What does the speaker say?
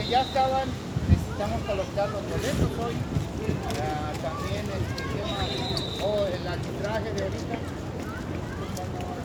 que ya estaban, necesitamos colocar los boletos hoy. También el arbitraje de ahorita.